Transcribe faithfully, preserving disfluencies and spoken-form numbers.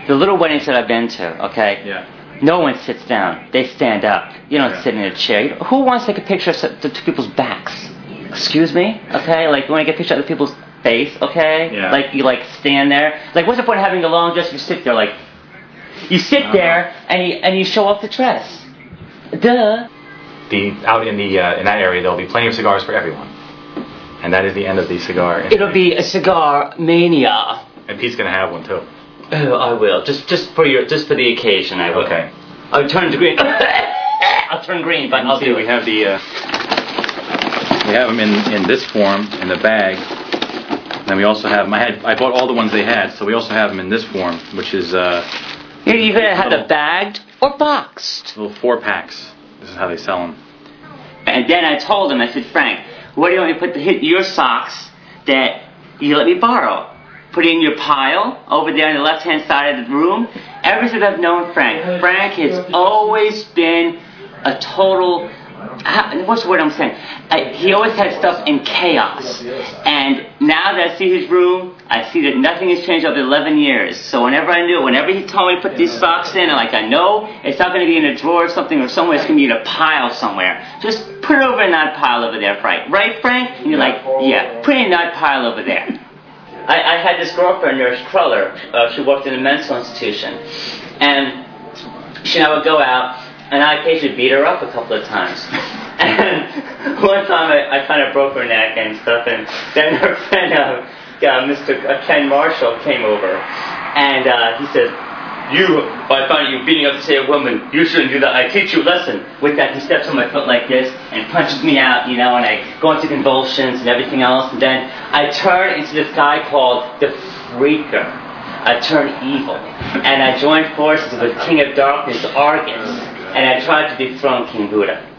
the little weddings that I've been to, okay? Yeah. No one sits down. They stand up. You don't Yeah. sit in a chair. Who wants to take a picture of the two people's backs? Excuse me? Okay? Like, you want to get a picture of the people's face, okay? Yeah. Like, you, like, stand there. Like, what's the point of having a long dress? You sit there, like... You sit Uh-huh. there, and you, and you show off the dress. Duh. The, out in, the, uh, in that area, there'll be plenty of cigars for everyone. And that is the end of the cigar. It'll be a cigar mania. And Pete's going to have one, too. Oh, I will. Just just for your just for the occasion, I will. Okay. I'll turn to green. I'll turn green, but I'll see, do we it. have the... Uh, we have them in, in this form, in the bag. And we also have them... I, had, I bought all the ones they had, so we also have them in this form, which is... Uh, You're, you're going to have them bagged or boxed. little four packs. This is how they sell them. And then I told him, I said, Frank, where do you want me to put the, hit your socks that you let me borrow? Put it in your pile over there on the left-hand side of the room. Ever since I've known Frank, Frank has always been a total... What's the word I'm saying? I, he always had stuff in chaos. And now that I see his room, I see that nothing has changed over eleven years. So whenever I knew, whenever he told me to put these socks in, I'm like, I know it's not going to be in a drawer or something or somewhere. It's going to be in a pile somewhere. Just put it over in that pile over there, Frank. Right, Frank? And you're like, yeah, put it in that pile over there. I, I had this girlfriend, Nurse Cruller. Uh, she worked in a mental institution. And she and I would go out, and I occasionally beat her up a couple of times. And one time I, I kind of broke her neck and stuff, and then her friend, uh, uh, Mister Ken Marshall, came over. And uh, he said, you, I find you beating up, say, a woman. You shouldn't do that. I teach you a lesson. With that, he steps on my foot like this and punches me out, you know, and I go into convulsions and everything else. And then I turn into this guy called the Freaker. I turn evil. And I joined forces with King of Darkness, Argus. And I tried to dethrone King Buddha.